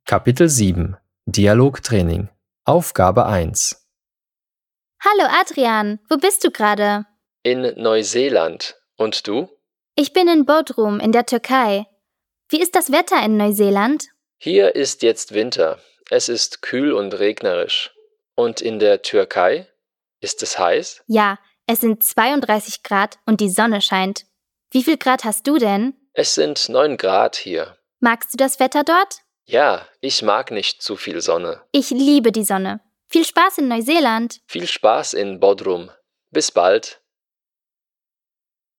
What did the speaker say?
Kapitel 7 Dialogtraining Aufgabe 1 Hallo Adrian, wo bist du gerade? In Neuseeland. Und du? Ich bin in Bodrum in der Türkei. Wie ist das Wetter in Neuseeland? Hier ist jetzt Winter. Es ist kühl und regnerisch. Und in der Türkei? Ist es heiß? Ja, es sind 32 Grad und die Sonne scheint. Wie viel Grad hast du denn? Es sind 9 Grad hier. Magst du das Wetter dort? Ja, ich mag nicht zu viel Sonne. Ich liebe die Sonne. Viel Spaß in Neuseeland. Viel Spaß in Bodrum. Bis bald.